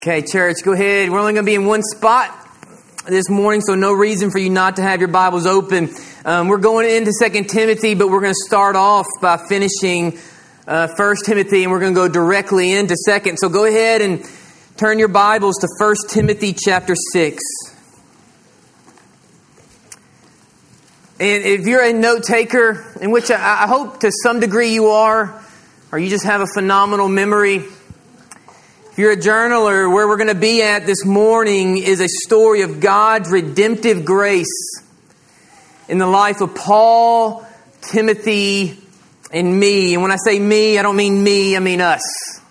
Okay, church, go ahead. We're only going to be in one spot this morning, so no reason for you not to have your Bibles open. We're going into 2 Timothy, but we're going to start off by finishing 1 Timothy, and we're going to go directly into 2. So go ahead and turn your Bibles to 1 Timothy chapter 6. And if you're a note taker, in which I hope to some degree you are, or you just have a phenomenal memory, if you're a journaler, where we're going to be at this morning is a story of God's redemptive grace in the life of Paul, Timothy, and me. And when I say me, I don't mean me, I mean us.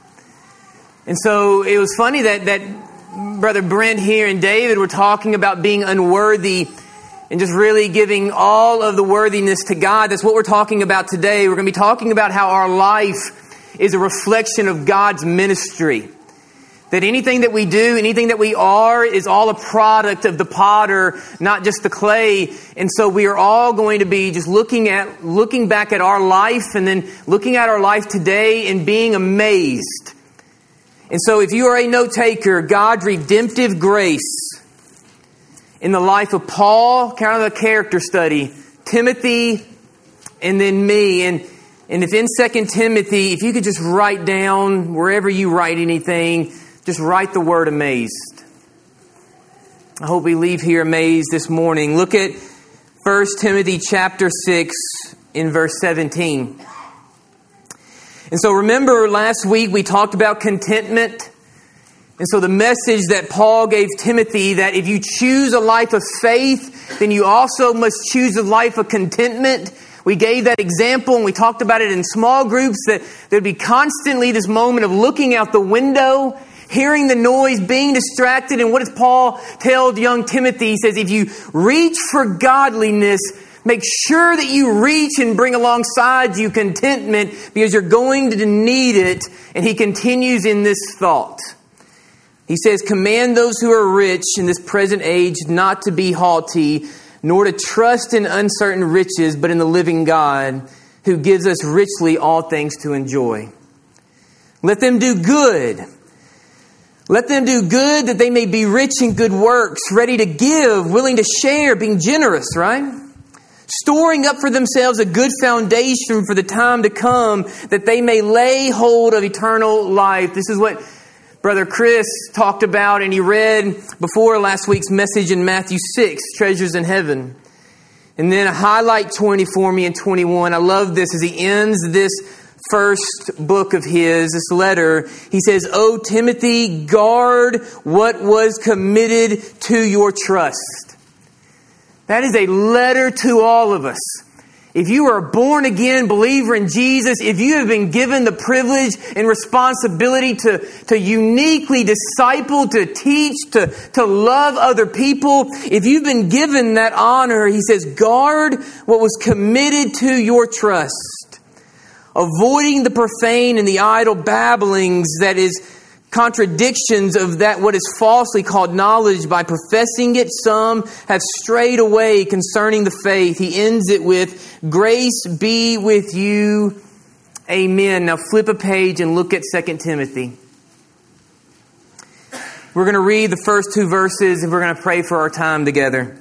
And so it was funny that Brother Brent here and David were talking about being unworthy and just really giving all of the worthiness to God. That's what we're talking about today. We're going to be talking about how our life is a reflection of God's ministry. That anything that we do, anything that we are, is all a product of the potter, not just the clay. And so we are all going to be just looking back at our life and then looking at our life today and being amazed. And so if you are a note taker, God's redemptive grace in the life of Paul, kind of a character study, Timothy, and then me. And if in 2 Timothy, if you could just write down wherever you write anything, just write the word amazed. I hope we leave here amazed this morning. Look at 1 Timothy chapter 6 in verse 17. And so remember last week we talked about contentment. And so the message that Paul gave Timothy, that if you choose a life of faith, then you also must choose a life of contentment. We gave that example and we talked about it in small groups, that there'd be constantly this moment of looking out the window, hearing the noise, being distracted. And what does Paul tell young Timothy? He says, if you reach for godliness, make sure that you reach and bring alongside you contentment, because you're going to need it. And he continues in this thought. He says, command those who are rich in this present age not to be haughty, nor to trust in uncertain riches, but in the living God, who gives us richly all things to enjoy. Let them do good. Let them do good that they may be rich in good works, ready to give, willing to share, being generous, right? Storing up for themselves a good foundation for the time to come, that they may lay hold of eternal life. This is what Brother Chris talked about, and he read before last week's message in Matthew 6, treasures in heaven. And then a highlight 20 for me in 21. I love this as he ends this first book of his, this letter. He says, "O Timothy, guard what was committed to your trust." That is a letter to all of us. If you are a born again believer in Jesus, if you have been given the privilege and responsibility to uniquely disciple, to teach, to love other people, if you've been given that honor, he says, guard what was committed to your trust. Avoiding the profane and the idle babblings, that is, contradictions of that what is falsely called knowledge. By professing it, some have strayed away concerning the faith. He ends it with, grace be with you. Amen. Now flip a page and look at 2 Timothy. We're going to read the first two verses and we're going to pray for our time together.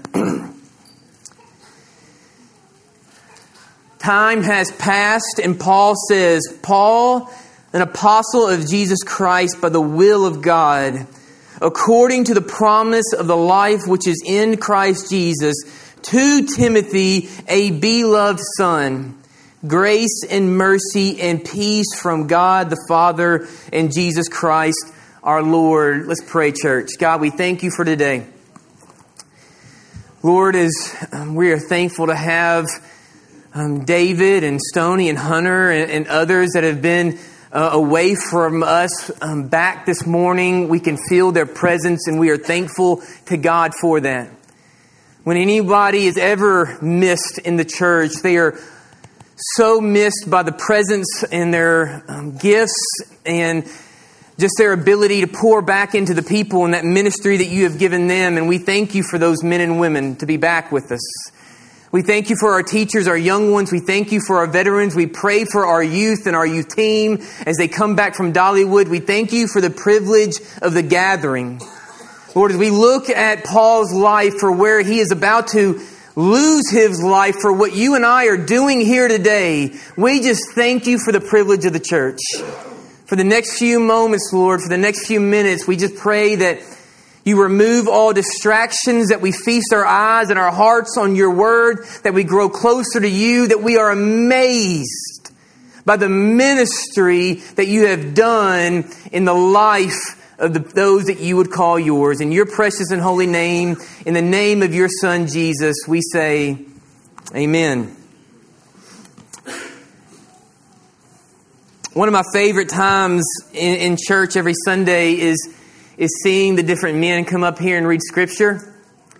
Time has passed, and Paul says, Paul, an apostle of Jesus Christ by the will of God, according to the promise of the life which is in Christ Jesus, to Timothy, a beloved son, grace and mercy and peace from God the Father and Jesus Christ our Lord. Let's pray, church. God, we thank you for today. Lord, as we are thankful to have David and Stoney and Hunter and others that have been away from us back this morning. We can feel their presence and we are thankful to God for that. When anybody is ever missed in the church, they are so missed by the presence and their gifts and just their ability to pour back into the people and that ministry that you have given them. And we thank you for those men and women to be back with us. We thank you for our teachers, our young ones. We thank you for our veterans. We pray for our youth and our youth team as they come back from Dollywood. We thank you for the privilege of the gathering. Lord, as we look at Paul's life for where he is about to lose his life for what you and I are doing here today, we just thank you for the privilege of the church. For the next few moments, Lord, for the next few minutes, we just pray that you remove all distractions, that we feast our eyes and our hearts on your word, that we grow closer to you, that we are amazed by the ministry that you have done in the life of those that you would call yours. In your precious and holy name, in the name of your Son, Jesus, we say, amen. One of my favorite times in church every Sunday is seeing the different men come up here and read Scripture.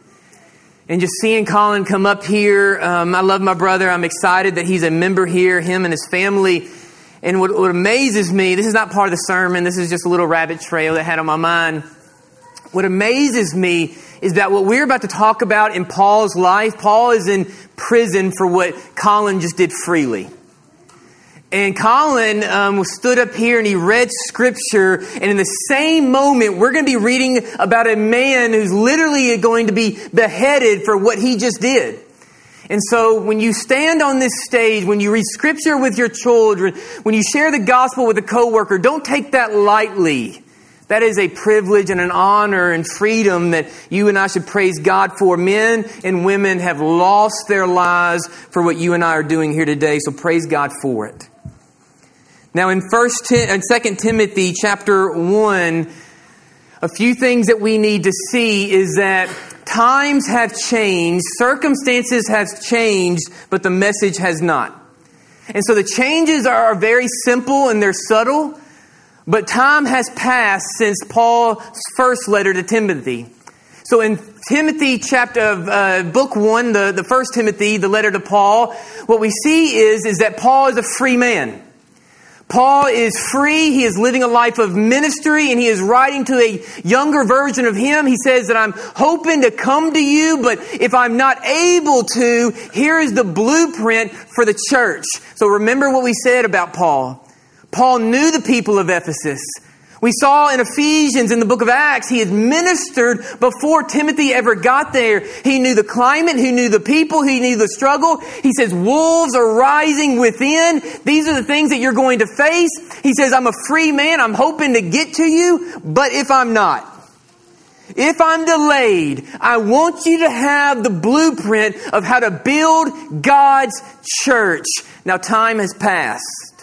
And just seeing Colin come up here. I love my brother. I'm excited that he's a member here, him and his family. And what amazes me, this is not part of the sermon, this is just a little rabbit trail that I had on my mind. What amazes me is that what we're about to talk about in Paul's life, Paul is in prison for what Colin just did freely. And Colin stood up here and he read Scripture, and in the same moment, we're going to be reading about a man who's literally going to be beheaded for what he just did. And so when you stand on this stage, when you read Scripture with your children, when you share the gospel with a coworker, don't take that lightly. That is a privilege and an honor and freedom that you and I should praise God for. Men and women have lost their lives for what you and I are doing here today, so praise God for it. Now in 2 Timothy chapter 1, a few things that we need to see is that times have changed, circumstances have changed, but the message has not. And so the changes are very simple and they're subtle, but time has passed since Paul's first letter to Timothy. So in Timothy book 1, the first Timothy, the letter to Paul, what we see is that Paul is a free man. Paul is free. He is living a life of ministry, and he is writing to a younger version of him. He says that I'm hoping to come to you, but if I'm not able to, here is the blueprint for the church. So remember what we said about Paul. Paul knew the people of Ephesus. We saw in Ephesians, in the book of Acts, he had ministered before Timothy ever got there. He knew the climate, he knew the people, he knew the struggle. He says, wolves are rising within. These are the things that you're going to face. He says, I'm a free man. I'm hoping to get to you, but if I'm not, if I'm delayed, I want you to have the blueprint of how to build God's church. Now, time has passed.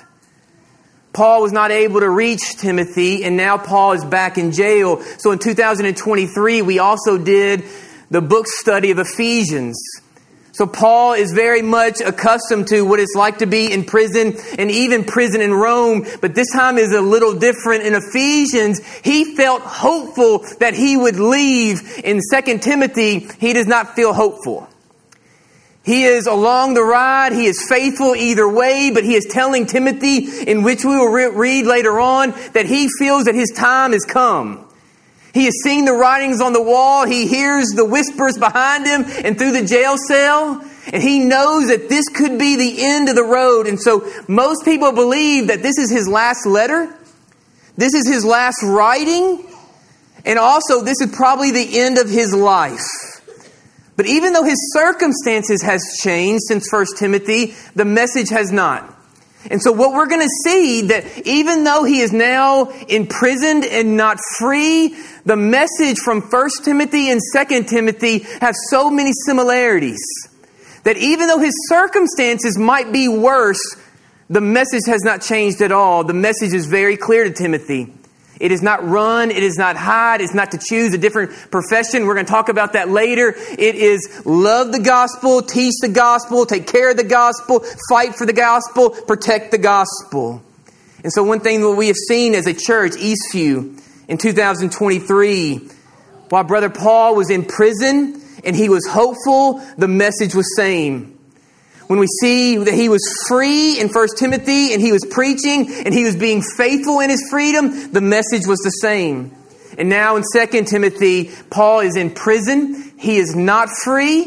Paul was not able to reach Timothy, and now Paul is back in jail. So in 2023, we also did the book study of Ephesians. So Paul is very much accustomed to what it's like to be in prison, and even prison in Rome. But this time is a little different. In Ephesians, he felt hopeful that he would leave. In 2 Timothy, he does not feel hopeful. He is along the ride. He is faithful either way, but he is telling Timothy, in which we will read later on, that he feels that his time has come. He has seen the writings on the wall. He hears the whispers behind him and through the jail cell. And he knows that this could be the end of the road. And so most people believe that this is his last letter. This is his last writing. And also this is probably the end of his life. But even though his circumstances has changed since 1 Timothy, the message has not. And so what we're going to see, that even though he is now imprisoned and not free, the message from 1 Timothy and 2 Timothy have so many similarities that even though his circumstances might be worse, the message has not changed at all. The message is very clear to Timothy. It is not run. It is not hide. It's not to choose a different profession. We're going to talk about that later. It is love the gospel, teach the gospel, take care of the gospel, fight for the gospel, protect the gospel. And so one thing that we have seen as a church, Eastview, in 2023, while Brother Paul was in prison and he was hopeful, the message was same. When we see that he was free in 1 Timothy and he was preaching and he was being faithful in his freedom, the message was the same. And now in 2 Timothy, Paul is in prison. He is not free.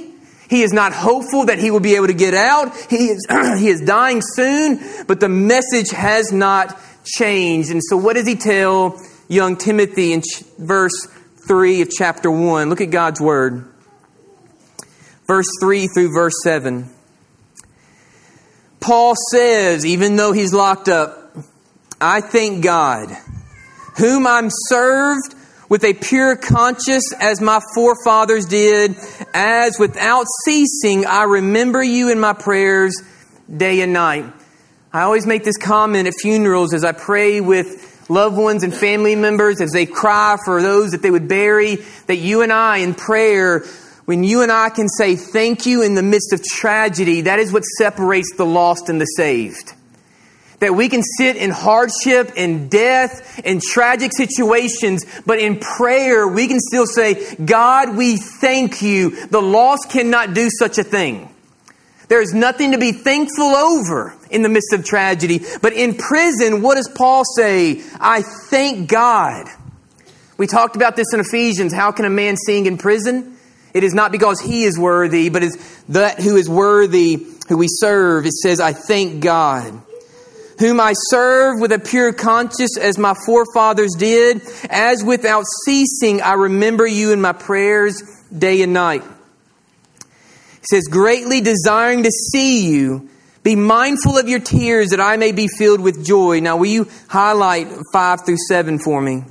He is not hopeful that he will be able to get out. He is dying soon, but the message has not changed. And so what does he tell young Timothy in verse 3 of chapter 1? Look at God's word. Verse 3 through verse 7. Paul says, even though he's locked up, I thank God, whom I'm served with a pure conscience as my forefathers did, as without ceasing I remember you in my prayers day and night. I always make this comment at funerals as I pray with loved ones and family members as they cry for those that they would bury, that you and I in prayer, when you and I can say thank you in the midst of tragedy, that is what separates the lost and the saved. That we can sit in hardship and death and tragic situations, but in prayer we can still say, God, we thank you. The lost cannot do such a thing. There is nothing to be thankful over in the midst of tragedy. But in prison, what does Paul say? I thank God. We talked about this in Ephesians. How can a man sing in prison? It is not because he is worthy, but it's that who is worthy, who we serve. It says, I thank God, whom I serve with a pure conscience as my forefathers did, as without ceasing I remember you in my prayers day and night. He says, greatly desiring to see you, be mindful of your tears that I may be filled with joy. Now, will you highlight 5 through 7 for me?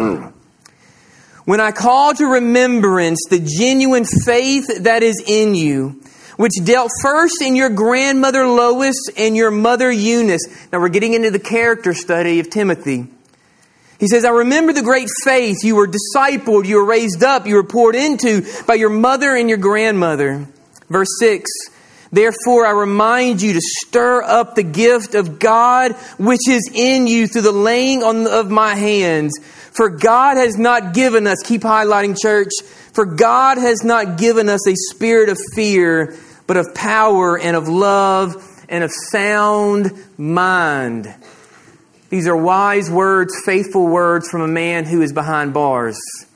When I call to remembrance the genuine faith that is in you, which dealt first in your grandmother Lois and your mother Eunice. Now we're getting into the character study of Timothy. He says, I remember the great faith. You were discipled, you were raised up, you were poured into by your mother and your grandmother. Verse 6, therefore I remind you to stir up the gift of God which is in you through the laying on of my hands. For God has not given us, keep highlighting church, for God has not given us a spirit of fear, but of power and of love and of sound mind. These are wise words, faithful words from a man who is behind bars.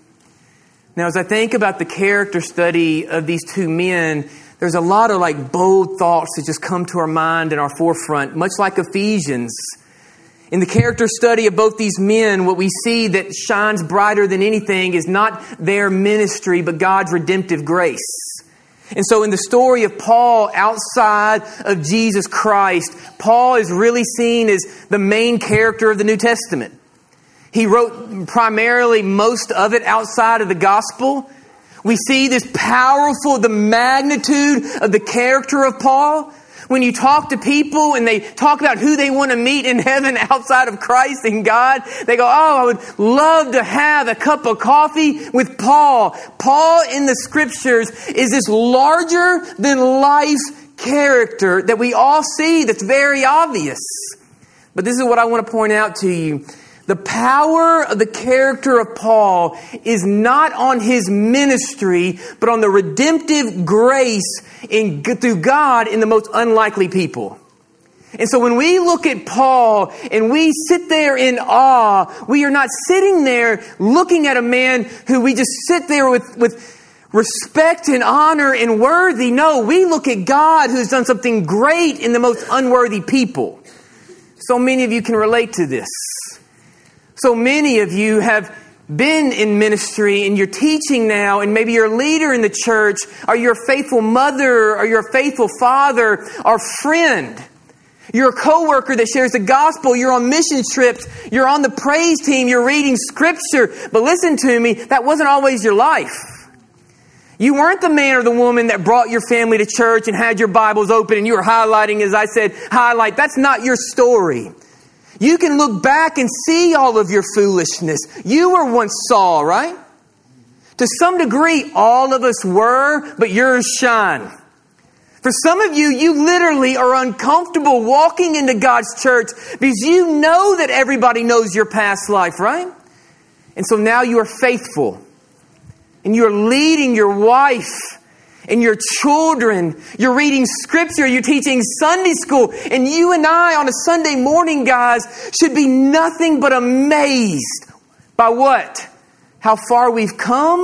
Now, as I think about the character study of these two men, there's a lot of bold thoughts that just come to our mind and our forefront, much like Ephesians. In the character study of both these men, what we see that shines brighter than anything is not their ministry, but God's redemptive grace. And so in the story of Paul outside of Jesus Christ, Paul is really seen as the main character of the New Testament. He wrote primarily most of it outside of the gospel. We see this powerful, the magnitude of the character of Paul. When you talk to people and they talk about who they want to meet in heaven outside of Christ and God, they go, oh, I would love to have a cup of coffee with Paul. Paul in the scriptures is this larger than life character that we all see that's very obvious. But this is what I want to point out to you. The power of the character of Paul is not on his ministry, but on the redemptive grace through God in the most unlikely people. And so when we look at Paul and we sit there in awe, we are not sitting there looking at a man who we just sit there with respect and honor and worthy. No, we look at God who's done something great in the most unworthy people. So many of you can relate to this. So many of you have been in ministry and you're teaching now, and maybe you're a leader in the church, or you're a faithful mother, or you're a faithful father, or friend. You're a coworker that shares the gospel. You're on mission trips. You're on the praise team. You're reading scripture. But listen to me, that wasn't always your life. You weren't the man or the woman that brought your family to church and had your Bibles open and you were highlighting, as I said, highlight. That's not your story. You can look back and see all of your foolishness. You were once Saul, right? To some degree, all of us were, but yours shine. For some of you, you literally are uncomfortable walking into God's church because you know that everybody knows your past life, right? And so now you are faithful. And you're leading your wife and your children. You're reading scripture. You're teaching Sunday school. And you and I on a Sunday morning, guys, should be nothing but amazed by what? How far we've come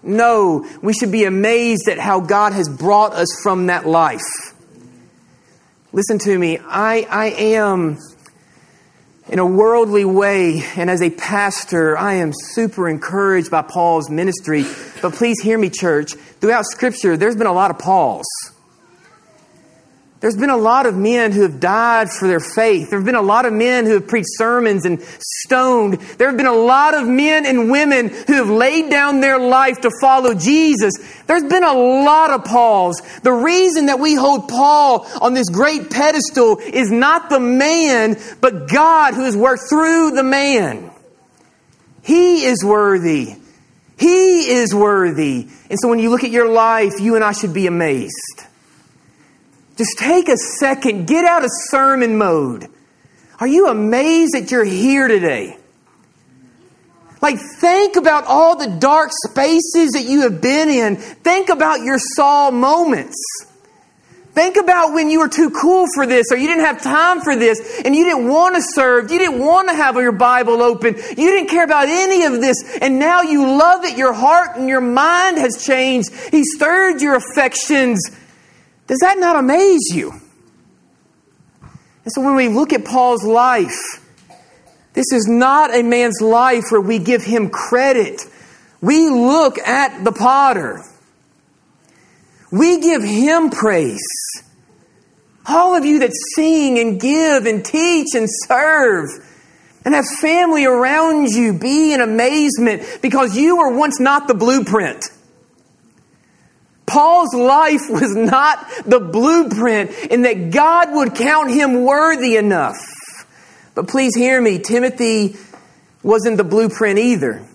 No, we should be amazed at how God has brought us from that life. Listen to me. I am, in a worldly way, and as a pastor, I am super encouraged by Paul's ministry. But please hear me, church. Throughout Scripture, there's been a lot of Pauls. There's been a lot of men who have died for their faith. There have been a lot of men who have preached sermons and stoned. There have been a lot of men and women who have laid down their life to follow Jesus. There's been a lot of Pauls. The reason that we hold Paul on this great pedestal is not the man, but God who has worked through the man. He is worthy. He is worthy. And so when you look at your life, you and I should be amazed. Just take a second, get out of sermon mode. Are you amazed that you're here today? Like, think about all the dark spaces that you have been in. Think about your Saul moments. Think about when you were too cool for this, or you didn't have time for this, and you didn't want to serve, you didn't want to have your Bible open, you didn't care about any of this, and now you love it, your heart and your mind has changed. He stirred your affections. Does that not amaze you? And so when we look at Paul's life, this is not a man's life where we give him credit. We look at the potter. We give him praise. All of you that sing and give and teach and serve and have family around you, be in amazement because you were once not the blueprint. Paul's life was not the blueprint in that God would count him worthy enough. But please hear me, Timothy wasn't the blueprint either.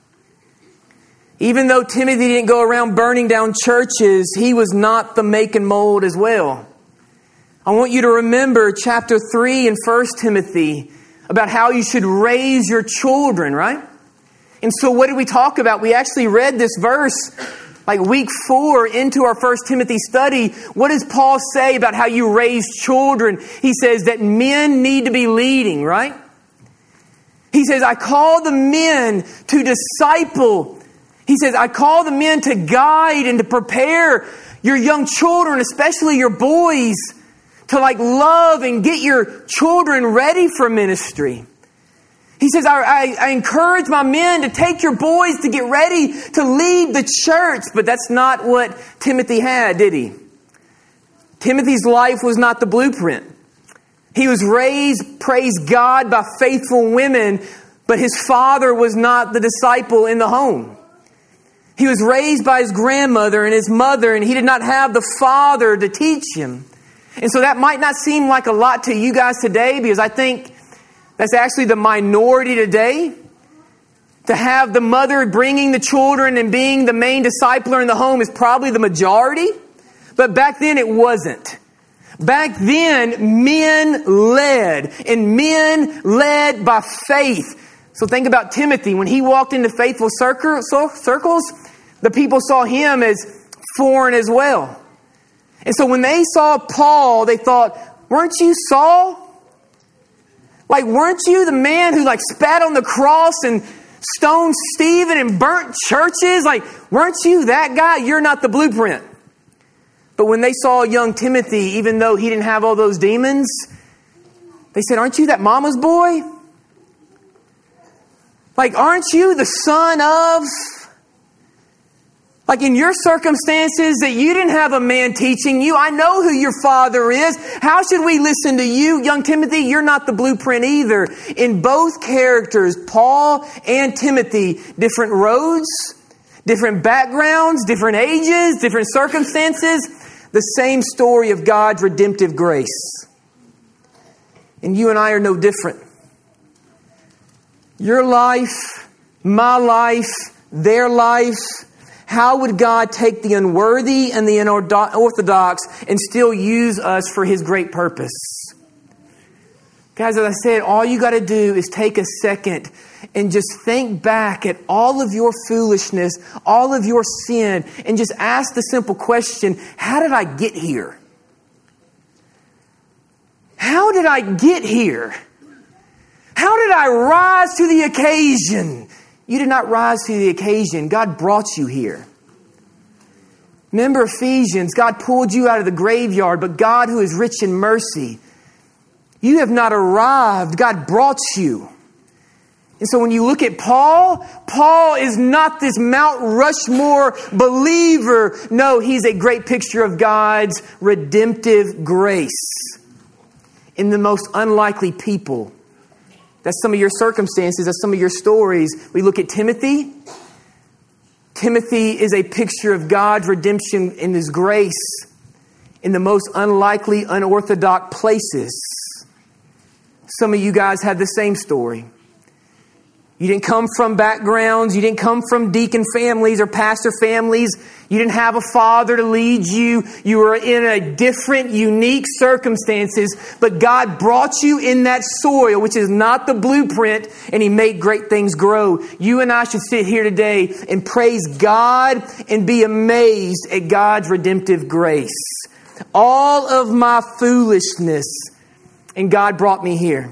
Even though Timothy didn't go around burning down churches, he was not the make and mold as well. I want you to remember chapter 3 in 1 Timothy about how you should raise your children, right? And so what did we talk about? We actually read this verse like week 4 into our 1 Timothy study. What does Paul say about how you raise children? He says that men need to be leading, right? He says, I call the men to disciple. He says, I call the men to guide and to prepare your young children, especially your boys, to love and get your children ready for ministry. He says, I encourage my men to take your boys to get ready to lead the church. But that's not what Timothy had, did he? Timothy's life was not the blueprint. He was raised, praise God, by faithful women, but his father was not the disciple in the home. He was raised by his grandmother and his mother, and he did not have the father to teach him. And so that might not seem like a lot to you guys today, because I think that's actually the minority today. To have the mother bringing the children and being the main discipler in the home is probably the majority. But back then it wasn't. Back then, men led, and men led by faith. So think about Timothy. When he walked into faithful circles, the people saw him as foreign as well. And so when they saw Paul, they thought, weren't you Saul? Weren't you the man who spat on the cross and stoned Stephen and burnt churches? Weren't you that guy? You're not the blueprint. But when they saw young Timothy, even though he didn't have all those demons, they said, aren't you that mama's boy? Aren't you the son of... in your circumstances that you didn't have a man teaching you. I know who your father is. How should we listen to you? Young Timothy, you're not the blueprint either. In both characters, Paul and Timothy, different roads, different backgrounds, different ages, different circumstances. The same story of God's redemptive grace. And you and I are no different. Your life, my life, their life. How would God take the unworthy and the unorthodox and still use us for His great purpose? Guys, as I said, all you got to do is take a second and just think back at all of your foolishness, all of your sin, and just ask the simple question, how did I get here? How did I get here? How did I rise to the occasion? You did not rise to the occasion. God brought you here. Remember Ephesians, God pulled you out of the graveyard, but God who is rich in mercy, you have not arrived. God brought you. And so when you look at Paul, Paul is not this Mount Rushmore believer. No, he's a great picture of God's redemptive grace in the most unlikely people. That's some of your circumstances. That's some of your stories. We look at Timothy. Timothy is a picture of God's redemption in His grace in the most unlikely, unorthodox places. Some of you guys have the same story. You didn't come from backgrounds. You didn't come from deacon families or pastor families. You didn't have a father to lead you. You were in a different, unique circumstances. But God brought you in that soil, which is not the blueprint, and He made great things grow. You and I should sit here today and praise God and be amazed at God's redemptive grace. All of my foolishness, and God brought me here.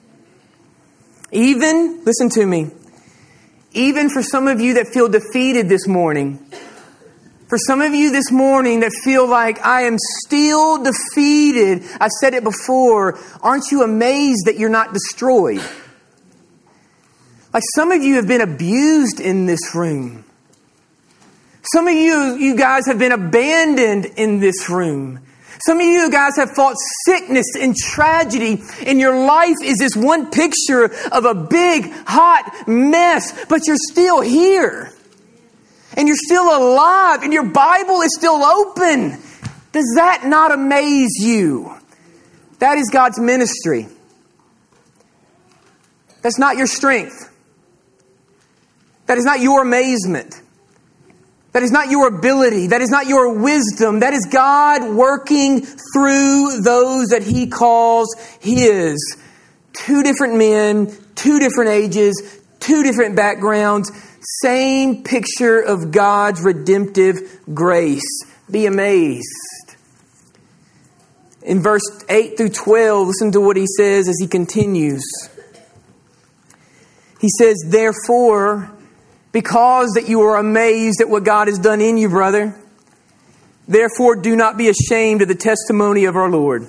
Even, listen to me, even for some of you that feel defeated this morning, for some of you this morning that feel like I am still defeated, I've said it before, aren't you amazed that you're not destroyed? Like some of you have been abused in this room. Some of you guys have been abandoned in this room. Some of you guys have fought sickness and tragedy, and your life is this one picture of a big, hot mess, but you're still here. And you're still alive, and your Bible is still open. Does that not amaze you? That is God's ministry. That's not your strength. That is not your amazement. That is not your ability. That is not your wisdom. That is God working through those that He calls His. 2 different men, 2 different ages, 2 different backgrounds. Same picture of God's redemptive grace. Be amazed. In verse 8 through 12, listen to what he says as he continues. He says, therefore, because that you are amazed at what God has done in you, brother, therefore do not be ashamed of the testimony of our Lord.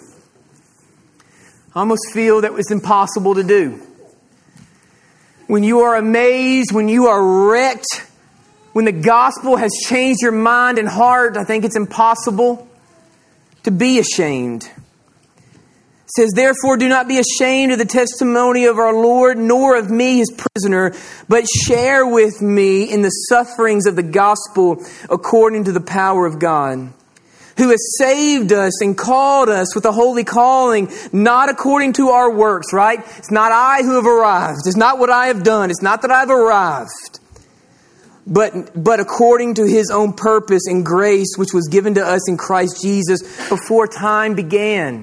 I almost feel that was impossible to do. When you are amazed, when you are wrecked, when the gospel has changed your mind and heart, I think it's impossible to be ashamed. It says, therefore, do not be ashamed of the testimony of our Lord, nor of me, His prisoner, but share with me in the sufferings of the gospel according to the power of God, who has saved us and called us with a holy calling, not according to our works, right? It's not I who have arrived. It's not what I have done. It's not that I've arrived, but according to His own purpose and grace, which was given to us in Christ Jesus before time began.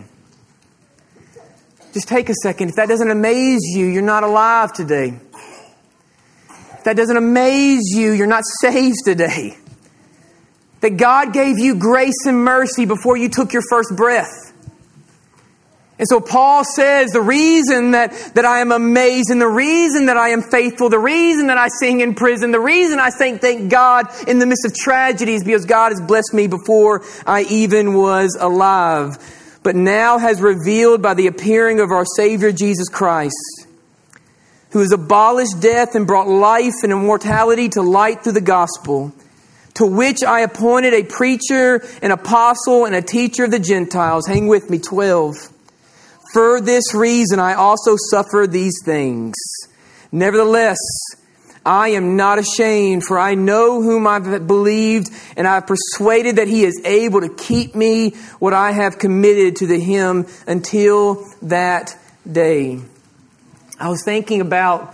Just take a second. If that doesn't amaze you, you're not alive today. If that doesn't amaze you, you're not saved today. That God gave you grace and mercy before you took your first breath. And so Paul says the reason that I am amazed and the reason that I am faithful, the reason that I sing in prison, the reason I say thank God in the midst of tragedies, because God has blessed me before I even was alive, but now has revealed by the appearing of our Savior Jesus Christ, who has abolished death and brought life and immortality to light through the gospel, to which I appointed a preacher, an apostle, and a teacher of the Gentiles. Hang with me, 12. For this reason I also suffer these things. Nevertheless, I am not ashamed, for I know whom I've believed, and I have persuaded that He is able to keep me what I have committed to Him until that day. I was thinking about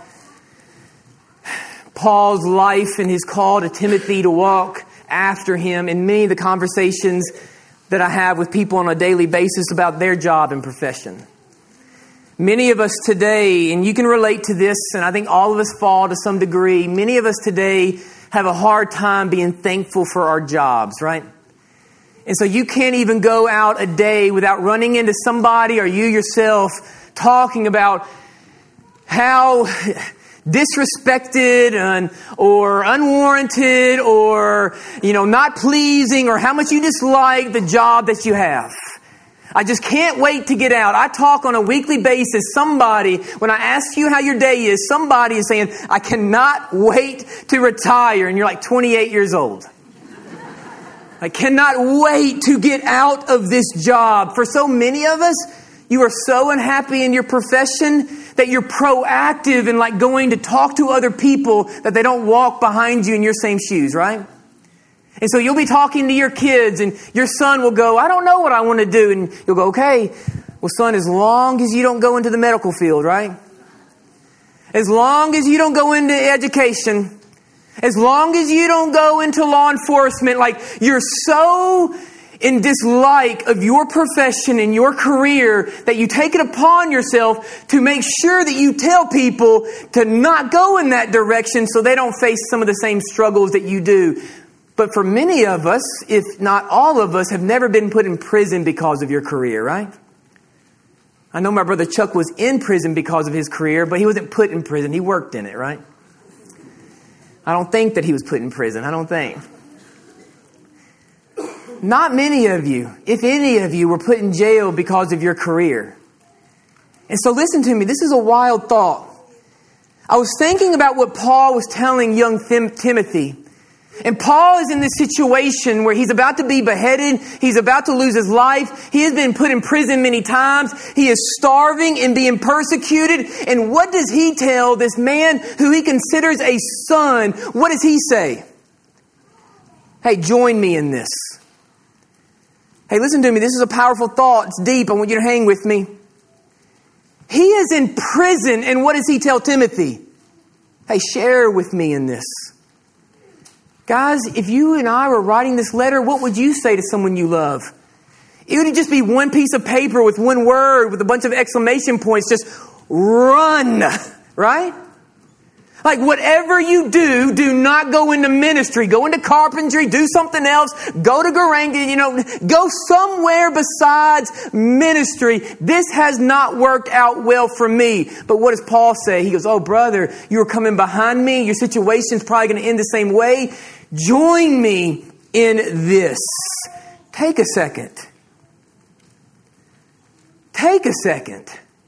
Paul's life and his call to Timothy to walk after him, and many of the conversations that I have with people on a daily basis about their job and profession. Many of us today, and you can relate to this, and I think all of us fall to some degree, many of us today have a hard time being thankful for our jobs, right? And so you can't even go out a day without running into somebody or you yourself talking about how disrespected or unwarranted or, not pleasing, or how much you dislike the job that you have. I just can't wait to get out. I talk on a weekly basis. Somebody, when I ask you how your day is, somebody is saying, I cannot wait to retire. And you're like 28 years old. I cannot wait to get out of this job. For so many of us, you are so unhappy in your profession that you're proactive in like going to talk to other people that they don't walk behind you in your same shoes, right? And so you'll be talking to your kids and your son will go, I don't know what I want to do. And you'll go, okay, well, son, as long as you don't go into the medical field, right? As long as you don't go into education, as long as you don't go into law enforcement, like you're so in dislike of your profession and your career that you take it upon yourself to make sure that you tell people to not go in that direction so they don't face some of the same struggles that you do. But for many of us, if not all of us, have never been put in prison because of your career, right? I know my brother Chuck was in prison because of his career, but he wasn't put in prison. He worked in it, right? I don't think that he was put in prison. I don't think. Not many of you, if any of you, were put in jail because of your career. And so listen to me. This is a wild thought. I was thinking about what Paul was telling young Timothy. And Paul is in this situation where he's about to be beheaded. He's about to lose his life. He has been put in prison many times. He is starving and being persecuted. And what does he tell this man who he considers a son? What does he say? Hey, join me in this. Hey, listen to me. This is a powerful thought. It's deep. I want you to hang with me. He is in prison. And what does he tell Timothy? Hey, share with me in this. Guys, if you and I were writing this letter, what would you say to someone you love? It would just be one piece of paper with one word with a bunch of exclamation points. Just run, right? Like whatever you do, do not go into ministry. Go into carpentry, do something else. Go to Garanga, go somewhere besides ministry. This has not worked out well for me. But what does Paul say? He goes, oh, brother, you are coming behind me. Your situation's probably going to end the same way. Join me in this. Take a second. Take a second.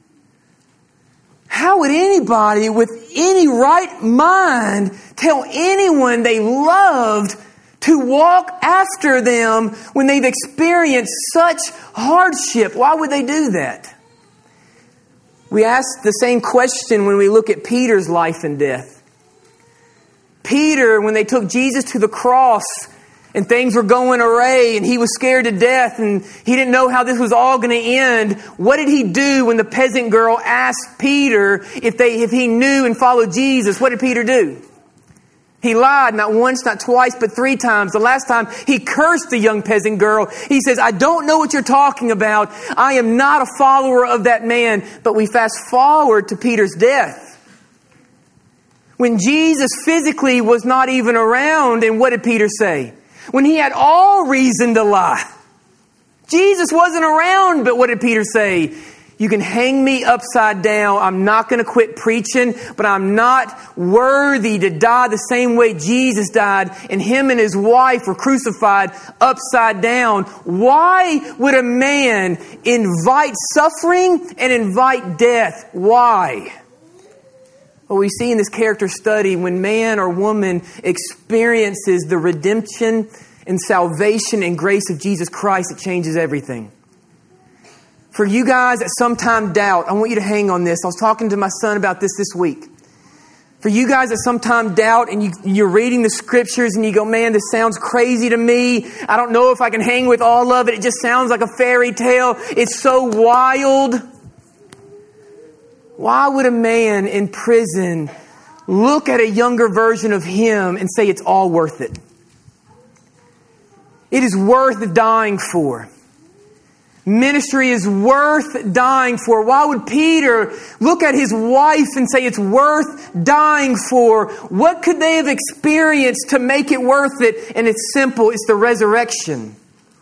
How would anybody with any right mind tell anyone they loved to walk after them when they've experienced such hardship? Why would they do that? We ask the same question when we look at Peter's life and death. Peter, when they took Jesus to the cross and things were going awry and he was scared to death and he didn't know how this was all going to end, what did he do when the peasant girl asked Peter if he knew and followed Jesus? What did Peter do? He lied, not once, not twice, but 3 times. The last time, he cursed the young peasant girl. He says, I don't know what you're talking about. I am not a follower of that man. But we fast forward to Peter's death. When Jesus physically was not even around, and what did Peter say? When he had all reason to lie. Jesus wasn't around, but what did Peter say? You can hang me upside down. I'm not going to quit preaching, but I'm not worthy to die the same way Jesus died. And him and his wife were crucified upside down. Why would a man invite suffering and invite death? Why? Well, we see in this character study, when man or woman experiences the redemption and salvation and grace of Jesus Christ, it changes everything. For you guys that sometimes doubt, I want you to hang on this. I was talking to my son about this week. For you guys that sometimes doubt and you're reading the scriptures and you go, man, this sounds crazy to me. I don't know if I can hang with all of it. It just sounds like a fairy tale. It's so wild. Why would a man in prison look at a younger version of him and say it's all worth it? It is worth dying for. Ministry is worth dying for. Why would Peter look at his wife and say it's worth dying for? What could they have experienced to make it worth it? And it's simple. It's the resurrection.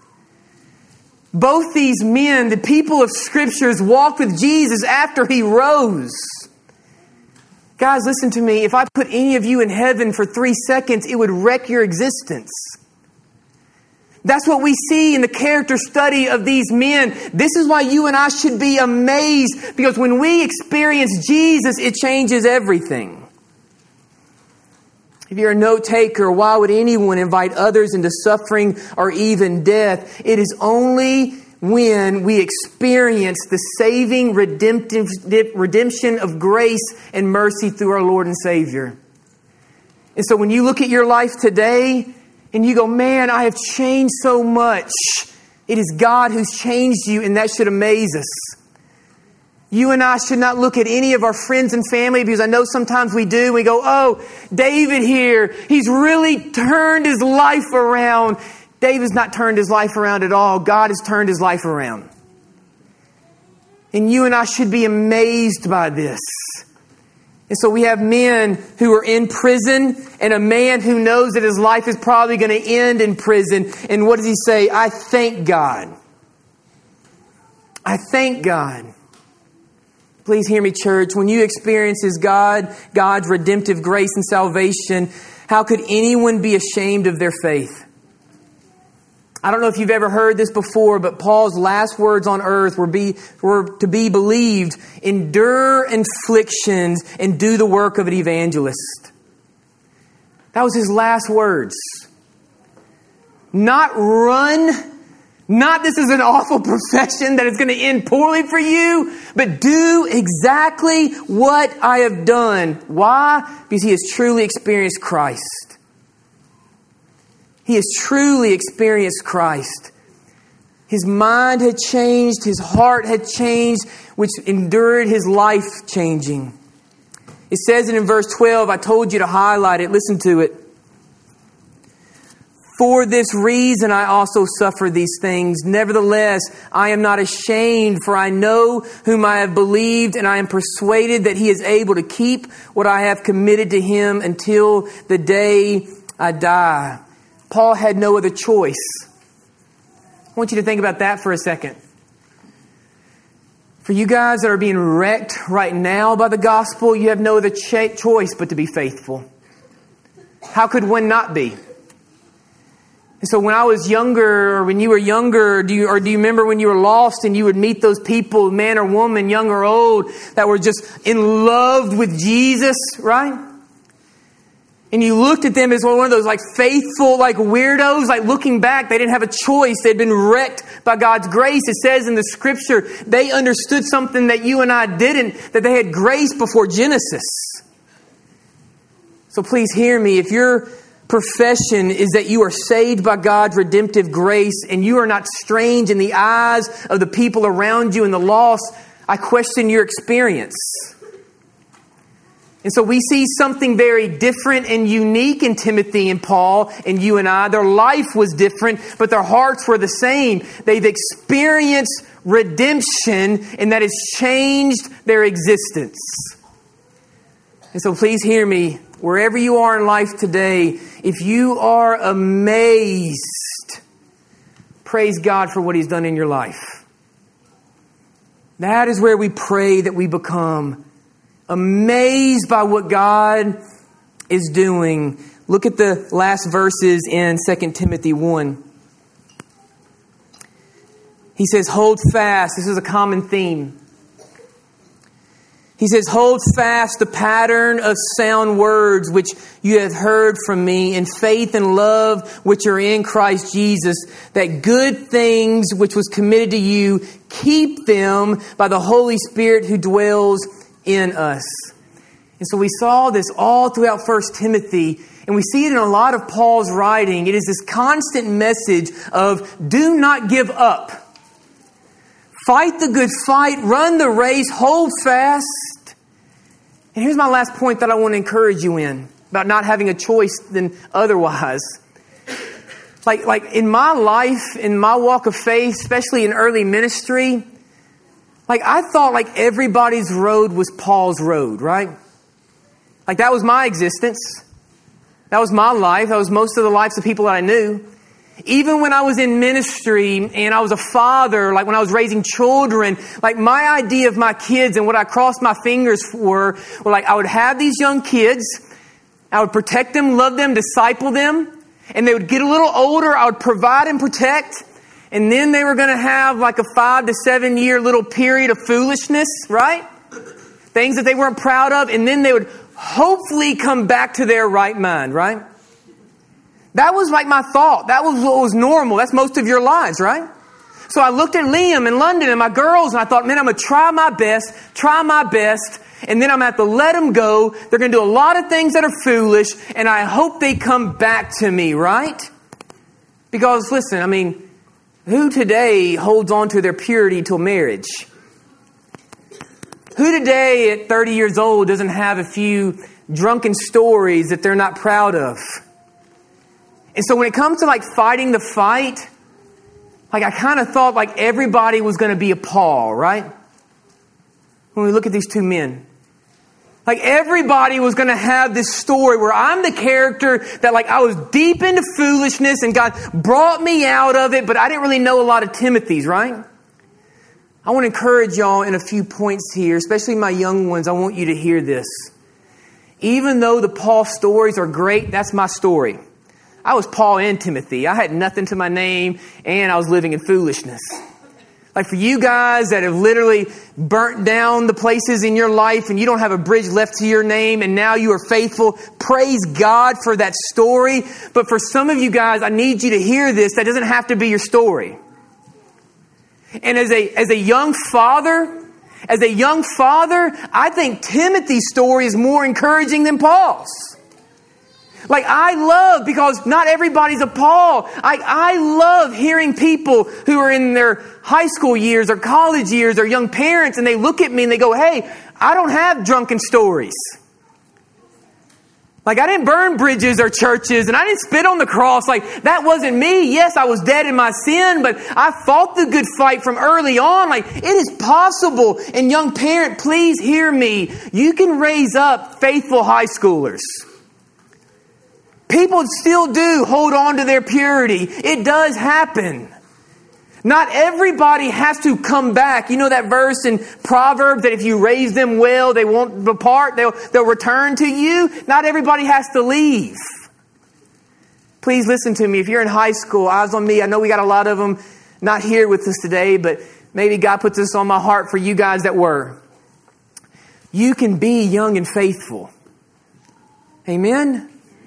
Both these men, the people of Scriptures, walked with Jesus after He rose. Guys, listen to me. If I put any of you in heaven for 3 seconds, it would wreck your existence. That's what we see in the character study of these men. This is why you and I should be amazed, because when we experience Jesus, it changes everything. If you're a note taker, why would anyone invite others into suffering or even death? It is only when we experience the saving redemption of grace and mercy through our Lord and Savior. And so when you look at your life today and you go, man, I have changed so much. It is God who's changed you, and that should amaze us. You and I should not look at any of our friends and family, because I know sometimes we do. We go, oh, David here, he's really turned his life around. David's not turned his life around at all. God has turned his life around. And you and I should be amazed by this. And so we have men who are in prison, and a man who knows that his life is probably going to end in prison. And what does he say? I thank God. I thank God. Please hear me, church. When you experience God's redemptive grace and salvation, how could anyone be ashamed of their faith? I don't know if you've ever heard this before, but Paul's last words on earth were to be believed: endure afflictions and do the work of an evangelist. That was his last words. Not run. Not this is an awful profession that is going to end poorly for you, but do exactly what I have done. Why? Because he has truly experienced Christ. He has truly experienced Christ. His mind had changed. His heart had changed, which endured his life changing. It says it in verse 12. I told you to highlight it. Listen to it. For this reason I also suffer these things. Nevertheless, I am not ashamed, for I know whom I have believed, and I am persuaded that he is able to keep what I have committed to him until the day I die. Paul had no other choice. I want you to think about that for a second. For you guys that are being wrecked right now by the gospel, you have no other choice but to be faithful. How could one not be? And so when I was younger, or when you were younger, do you remember when you were lost and you would meet those people, man or woman, young or old, that were just in love with Jesus, right? And you looked at them as one of those like faithful, like weirdos, like looking back, they didn't have a choice. They'd been wrecked by God's grace. It says in the scripture, they understood something that you and I didn't, that they had grace before Genesis. So please hear me. If your profession is that you are saved by God's redemptive grace and you are not strange in the eyes of the people around you and the lost, I question your experience. And so we see something very different and unique in Timothy and Paul and you and I. Their life was different, but their hearts were the same. They've experienced redemption, and that has changed their existence. And so please hear me. Wherever you are in life today, if you are amazed, praise God for what He's done in your life. That is where we pray that we become amazed by what God is doing. Look at the last verses in 2 Timothy 1. He says, hold fast. This is a common theme. He says, hold fast the pattern of sound words which you have heard from me, in faith and love which are in Christ Jesus, that good things which was committed to you, keep them by the Holy Spirit who dwells in us. And so we saw this all throughout 1 Timothy, and we see it in a lot of Paul's writing. It is this constant message of do not give up. Fight the good fight, run the race, hold fast. And here's my last point that I want to encourage you in about not having a choice than otherwise. Like in my life, in my walk of faith, especially in early ministry, like I thought like everybody's road was Paul's road, right? Like that was my existence. That was my life. That was most of the lives of people that I knew. Even when I was in ministry and I was a father, like when I was raising children, like my idea of my kids and what I crossed my fingers for were like I would have these young kids, I would protect them, love them, disciple them, and they would get a little older, I would provide and protect, and then they were going to have like a 5 to 7 year little period of foolishness, right? Things that they weren't proud of, and then they would hopefully come back to their right mind, right? That was like my thought. That was what was normal. That's most of your lives, right? So I looked at Liam and London and my girls and I thought, man, I'm going to try my best, and then I'm going to have to let them go. They're going to do a lot of things that are foolish, and I hope they come back to me, right? Because listen, I mean, who today holds on to their purity till marriage? Who today at 30 years old doesn't have a few drunken stories that they're not proud of? And so when it comes to like fighting the fight, like I kind of thought like everybody was going to be a Paul, right? When we look at these two men. Like everybody was going to have this story where I'm the character that like I was deep into foolishness and God brought me out of it, but I didn't really know a lot of Timothy's, right? I want to encourage y'all in a few points here, especially my young ones. I want you to hear this. Even though the Paul stories are great, that's my story. I was Paul and Timothy. I had nothing to my name, and I was living in foolishness. Like for you guys that have literally burnt down the places in your life and you don't have a bridge left to your name and now you are faithful, praise God for that story. But for some of you guys, I need you to hear this. That doesn't have to be your story. And as a young father, I think Timothy's story is more encouraging than Paul's. Like I love, because not everybody's a Paul. I love hearing people who are in their high school years or college years or young parents, and they look at me and they go, hey, I don't have drunken stories. Like I didn't burn bridges or churches, and I didn't spit on the cross. Like that wasn't me. Yes, I was dead in my sin, but I fought the good fight from early on. Like it is possible. And young parent, please hear me. You can raise up faithful high schoolers. People still do hold on to their purity. It does happen. Not everybody has to come back. You know that verse in Proverbs that if you raise them well, they won't depart. They'll return to you. Not everybody has to leave. Please listen to me. If you're in high school, eyes on me. I know we got a lot of them not here with us today, but maybe God puts this on my heart for you guys that were. You can be young and faithful. Amen?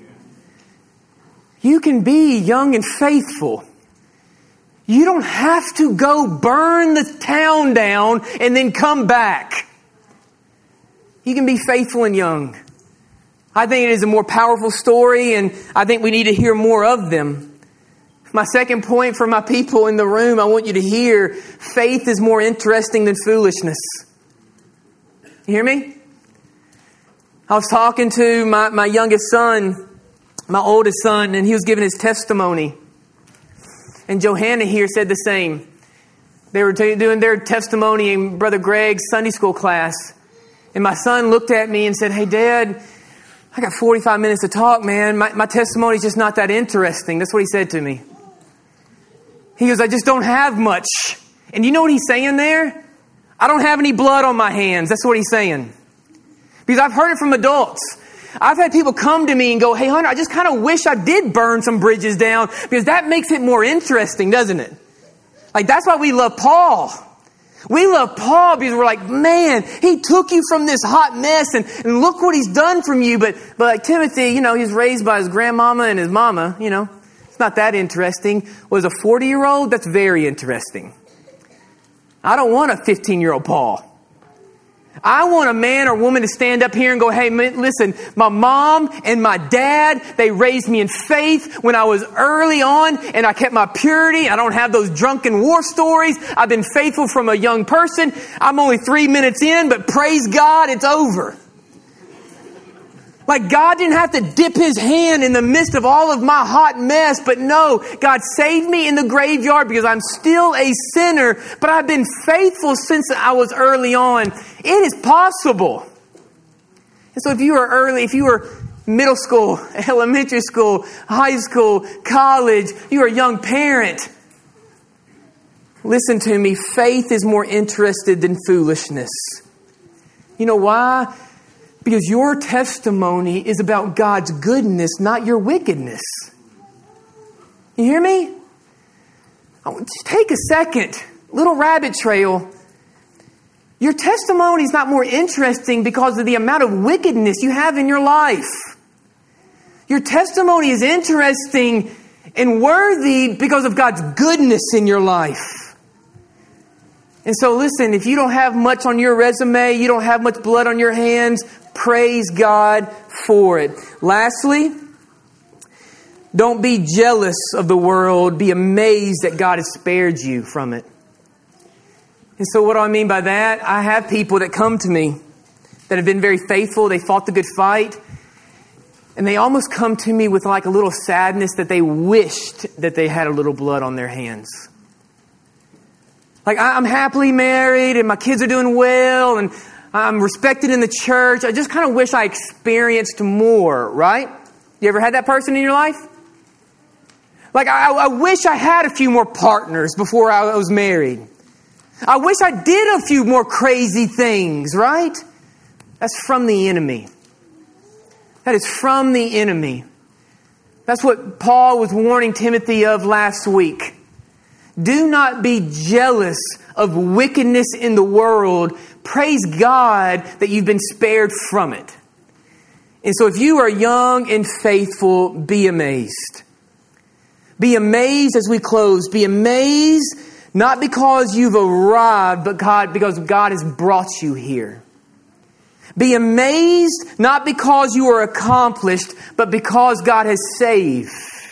You can be young and faithful. You don't have to go burn the town down and then come back. You can be faithful and young. I think it is a more powerful story, and I think we need to hear more of them. My second point for my people in the room, I want you to hear, faith is more interesting than foolishness. You hear me? I was talking to my youngest son, my oldest son, and he was giving his testimony. And Johanna here said the same. They were doing their testimony in Brother Greg's Sunday school class. And my son looked at me and said, hey, Dad, I got 45 minutes to talk, man. My testimony is just not that interesting. That's what he said to me. He goes, I just don't have much. And you know what he's saying there? I don't have any blood on my hands. That's what he's saying. Because I've heard it from adults. I've had people come to me and go, hey, Hunter, I just kind of wish I did burn some bridges down because that makes it more interesting, doesn't it? Like, that's why we love Paul. We love Paul because we're like, man, he took you from this hot mess and look what he's done from you. But like Timothy, you know, he's raised by his grandmama and his mama, you know. It's not that interesting. Was a 40-year-old? That's very interesting. I don't want a 15-year-old Paul. I want a man or woman to stand up here and go, hey, man, listen, my mom and my dad, they raised me in faith when I was early on and I kept my purity. I don't have those drunken war stories. I've been faithful from a young person. I'm only 3 minutes in, but praise God, it's over. Like God didn't have to dip his hand in the midst of all of my hot mess. But no, God saved me in the graveyard because I'm still a sinner. But I've been faithful since I was early on. It is possible. And so if you were middle school, elementary school, high school, college. You're a young parent. Listen to me. Faith is more interested than foolishness. You know why? Because your testimony is about God's goodness, not your wickedness. You hear me? Just take a second. Little rabbit trail. Your testimony is not more interesting because of the amount of wickedness you have in your life. Your testimony is interesting and worthy because of God's goodness in your life. And so listen, if you don't have much on your resume, you don't have much blood on your hands, praise God for it. Lastly, don't be jealous of the world. Be amazed that God has spared you from it. And so what do I mean by that? I have people that come to me that have been very faithful. They fought the good fight. And they almost come to me with like a little sadness that they wished that they had a little blood on their hands. Like, I'm happily married and my kids are doing well and I'm respected in the church. I just kind of wish I experienced more, right? You ever had that person in your life? Like, I wish I had a few more partners before I was married. I wish I did a few more crazy things, right? That's from the enemy. That is from the enemy. That's what Paul was warning Timothy of last week. Do not be jealous of wickedness in the world. Praise God that you've been spared from it. And so if you are young and faithful, be amazed. Be amazed as we close. Be amazed not because you've arrived, but because God has brought you here. Be amazed not because you are accomplished, but because God has saved.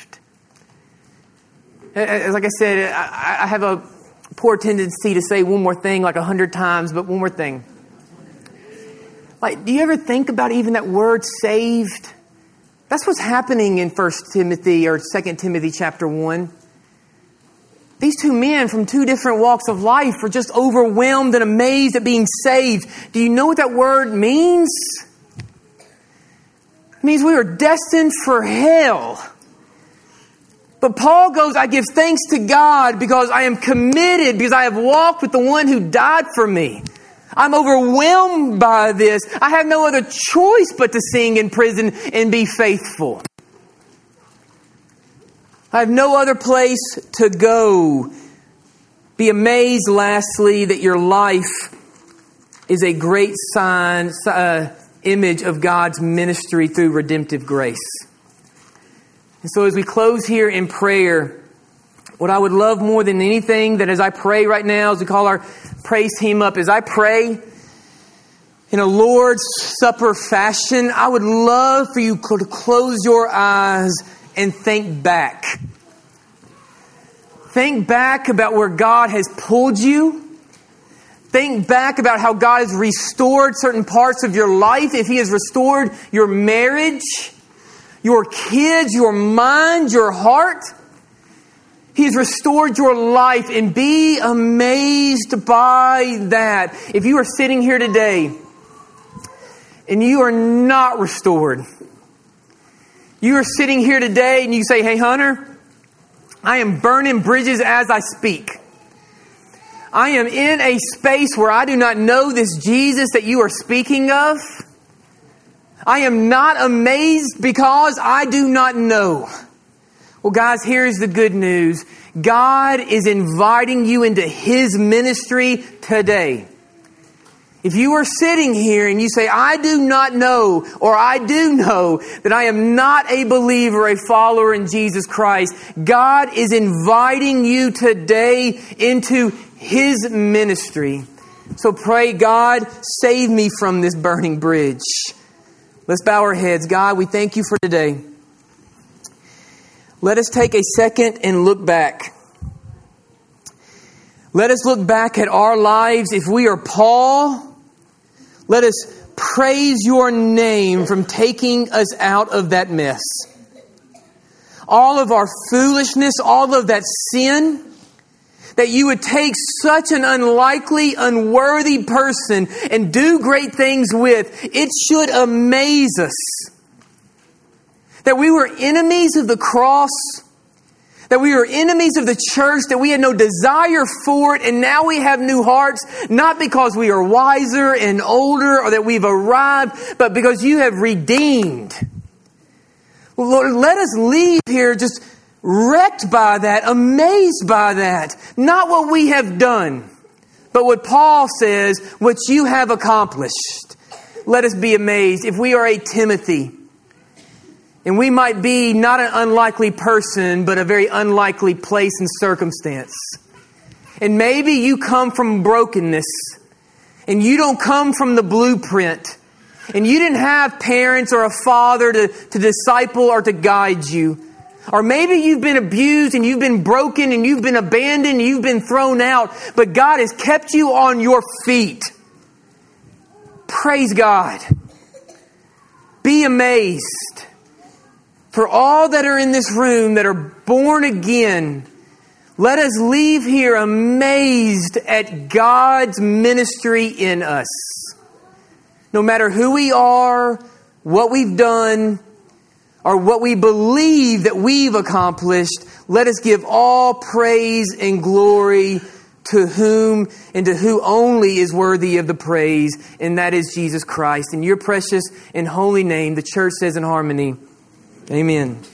Like I said, I have a poor tendency to say one more thing like 100 times, but one more thing. Like, do you ever think about even that word saved? That's what's happening in 1 Timothy or 2 Timothy chapter 1. These two men from two different walks of life are just overwhelmed and amazed at being saved. Do you know what that word means? It means we were destined for hell. But Paul goes, I give thanks to God because I am committed, because I have walked with the one who died for me. I'm overwhelmed by this. I have no other choice but to sing in prison and be faithful. I have no other place to go. Be amazed, lastly, that your life is a great sign, image of God's ministry through redemptive grace. And so as we close here in prayer, what I would love more than anything, that as I pray right now, as we call our praise team up, as I pray in a Lord's Supper fashion, I would love for you to close your eyes and think back. Think back about where God has pulled you. Think back about how God has restored certain parts of your life. If He has restored your marriage, your kids, your mind, your heart, He has restored your life, and be amazed by that. If you are sitting here today and you are not restored, you are sitting here today and you say, hey, Hunter, I am burning bridges as I speak. I am in a space where I do not know this Jesus that you are speaking of. I am not amazed because I do not know. Well, guys, here's the good news. God is inviting you into His ministry today. If you are sitting here and you say, I do not know, or I do know that I am not a believer, a follower in Jesus Christ, God is inviting you today into His ministry. So pray, God, save me from this burning bridge. Let's bow our heads. God, we thank You for today. Let us take a second and look back. Let us look back at our lives. If we are Paul, let us praise Your name from taking us out of that mess. All of our foolishness, all of that sin, that You would take such an unlikely, unworthy person and do great things with, it should amaze us. that we were enemies of the cross, that we were enemies of the church, that we had no desire for it, and now we have new hearts, not because we are wiser and older or that we've arrived, but because you have redeemed. Lord, let us leave here just wrecked by that, amazed by that. Not what we have done, but what Paul says, what you have accomplished. Let us be amazed. If we are a Timothy, and we might be not an unlikely person, but a very unlikely place and circumstance. And maybe you come from brokenness, and you don't come from the blueprint, and you didn't have parents or a father to disciple or to guide you. Or maybe you've been abused and you've been broken and you've been abandoned and you've been thrown out, but God has kept you on your feet. Praise God. Be amazed. For all that are in this room that are born again, let us leave here amazed at God's ministry in us. No matter who we are, what we've done, or what we believe that we've accomplished, let us give all praise and glory to whom and to who only is worthy of the praise, and that is Jesus Christ. In your precious and holy name, the church says in harmony, amen.